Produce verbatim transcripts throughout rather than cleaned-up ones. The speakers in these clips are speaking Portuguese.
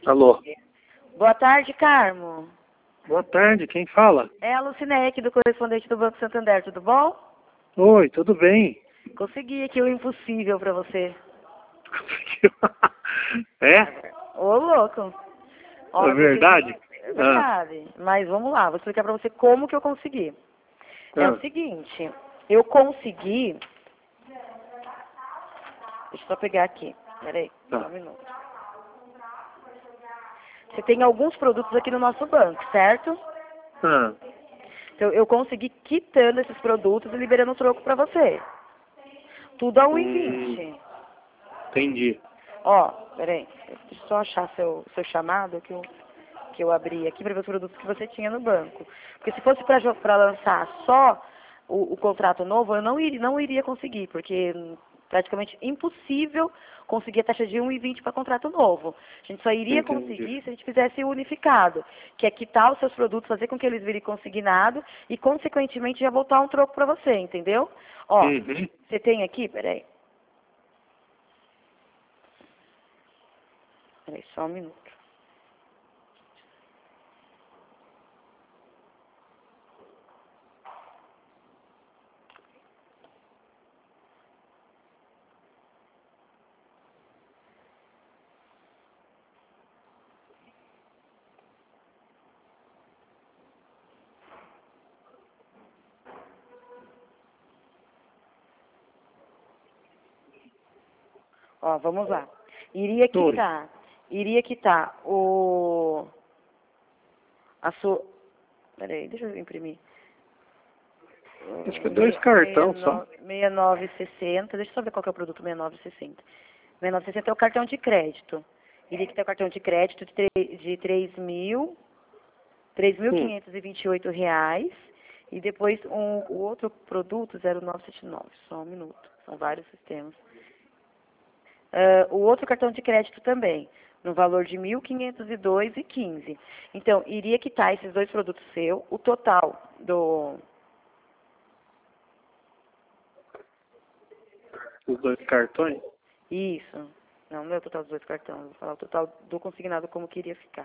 Alô. Boa tarde, Carmo. Boa tarde, quem fala? É a Lucinéia aqui do correspondente do Banco Santander, tudo bom? Oi, tudo bem? Consegui aqui o impossível pra você. Conseguiu? É? Ô, louco. Ó, É eu consegui- verdade? É verdade. Mas vamos lá, vou explicar pra você como que eu consegui. É Ah, o seguinte, eu consegui... Deixa eu só pegar aqui. Peraí, Tá. só um minuto. Você tem alguns produtos aqui no nosso banco, certo? ah, Então, eu consegui quitando esses produtos e liberando o troco pra você. Tudo a um e hum, vinte. entendi. Ó, peraí. Deixa eu só achar seu, seu chamado que eu, que eu abri aqui para ver os produtos que você tinha no banco. Porque se fosse para lançar só o, o contrato novo, eu não iria, não iria conseguir, porque hum, praticamente impossível conseguir a taxa de um e vinte para contrato novo. A gente só iria Entendi. conseguir se a gente fizesse o unificado, que é quitar os seus produtos, fazer com que eles virem consignado e, consequentemente, já voltar um troco para você, entendeu? Ó, Uhum. você tem aqui, peraí. Peraí, só um minuto. Ó, vamos lá. Iria Oi. quitar, iria quitar o... A sua... Peraí, deixa eu imprimir. Acho que é dois cartão só. sessenta e nove sessenta, deixa eu só ver qual que é o produto sessenta e nove sessenta. sessenta e nove sessenta é o cartão de crédito. Iria quitar o cartão de crédito de, tre- de três mil, três mil Hum. quinhentos e vinte e oito reais. E depois um, o outro produto, zero nove sete nove. Só um minuto. São vários sistemas. Ah, o outro cartão de crédito também, no valor de mil quinhentos e dois reais e quinze. Então, iria quitar esses dois produtos seu, o total do... Os dois cartões? Isso. Não, não é o total dos dois cartões, vou falar o total do consignado como que iria ficar.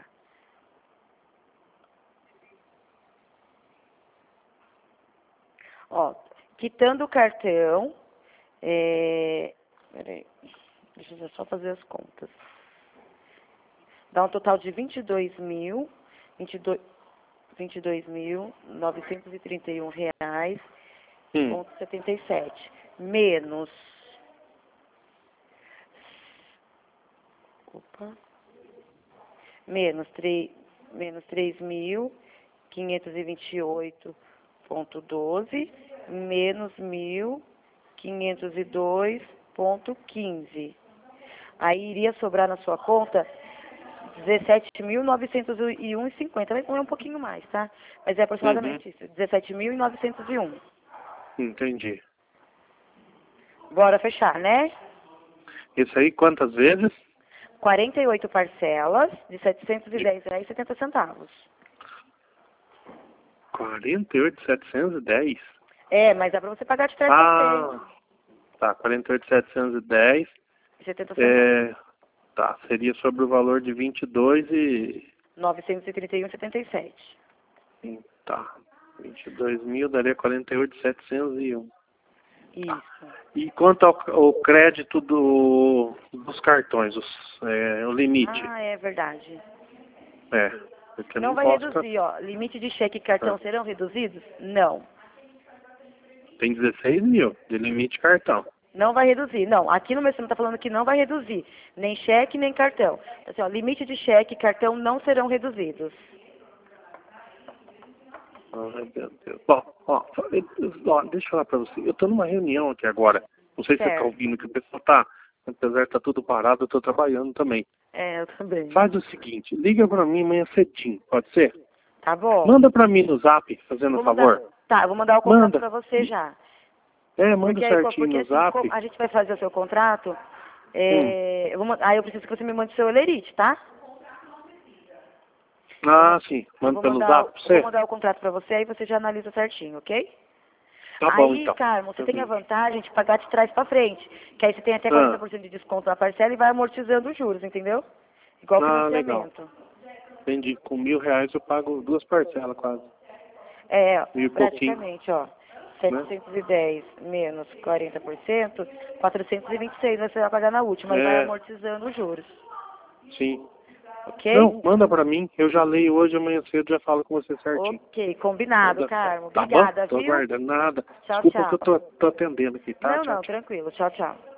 Ó, quitando o cartão, é... Peraí, deixa eu só fazer as contas. Dá um total de vinte e dois mil, vinte e dois, vinte e dois mil, novecentos e trinta e um reais, Hum. ponto setenta e sete, menos, opa, menos, três menos três mil quinhentos e vinte e oito ponto doze, menos mil quinhentos e dois ponto quinze. Aí iria sobrar na sua conta dezessete mil novecentos e um reais e cinquenta. Vai um pouquinho mais, tá? Mas é Uhum. aproximadamente isso, dezessete mil novecentos e um. Entendi. Bora fechar, né? Isso aí quantas vezes? quarenta e oito parcelas de setecentos e De dez reais e setenta centavos. quarenta e oito mil setecentos e dez. É, mas dá pra você pagar de trás pra frente. Ah, tá. quarenta e oito mil setecentos e dez. E setenta centavos. É, tá. Seria sobre o valor de vinte e dois e... novecentos e trinta e um e setenta e sete. Sim, tá. vinte e dois mil daria quarenta e oito mil setecentos e um. Isso. E quanto ao, ao crédito do, dos cartões, os, é, o limite? Ah, é verdade. É, porque eu Não não vai posso... ca- reduzir, ó. Limite de cheque e cartão ah, serão reduzidos? Não. tem dezesseis mil de limite cartão. Não vai reduzir. Não, aqui no meu sistema está falando que não vai reduzir. Nem cheque, nem cartão. Assim, ó, limite de cheque e cartão não serão reduzidos. Ai, meu Deus. Bom, ó, eu- ó, deixa eu falar pra você. Eu tô numa reunião aqui agora. Não sei se você tá Certo. ouvindo que o pessoal tá. Apesar de estar tudo parado, eu tô trabalhando também. É, eu também. Faz o seguinte, liga pra mim amanhã cedinho, pode ser? Tá bom. Manda pra mim no zap, fazendo Vou um mandar. favor. Tá, eu vou mandar o contrato Manda. pra você já. É, manda Porque, aí, co- certinho porque no assim, zap. como a gente vai fazer o seu contrato, Hum. é, eu vou, man- aí eu preciso que você me mande seu Elerite, tá? Ah, sim. Eu Manda vou pelo mandar, zap o- pra eu vou você? mandar o contrato pra você, aí você já analisa certinho, ok? Tá bom, Aí, então. Carmo, você tem a Uhum. vantagem de pagar de trás pra frente. Que aí você tem até quarenta Ah, por cento de desconto na parcela e vai amortizando os juros, entendeu? Igual Ah, financiamento. Entendi. Com mil reais eu pago duas parcelas quase. É, Mil e praticamente, ó. setecentos e dez menos quarenta por cento, quatrocentos e vinte e seis você vai pagar na última, e vai É. amortizando os juros. Sim. Ok? Não, manda pra mim. Eu já leio hoje, amanhã cedo já falo com você certinho. Ok, combinado, Manda. Carmo. Tá Obrigada, bom? Tô viu? aguardando. Nada. Tchau, Desculpa tchau. que eu tô, tô atendendo aqui, tá? Não, Tchau, não, tchau. tranquilo. Tchau, tchau.